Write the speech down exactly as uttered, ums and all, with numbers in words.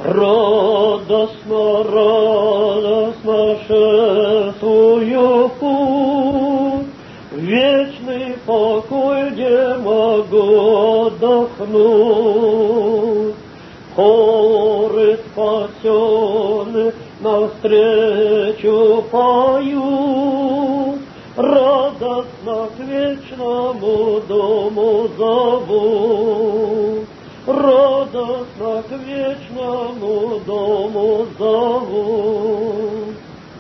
Радостно, радостно шествую в путь, вечный покой, где могу отдохнуть. Хоры спасенных навстречу поют, радостно к вечному дому зовут. Радостно к вечному дому зовут.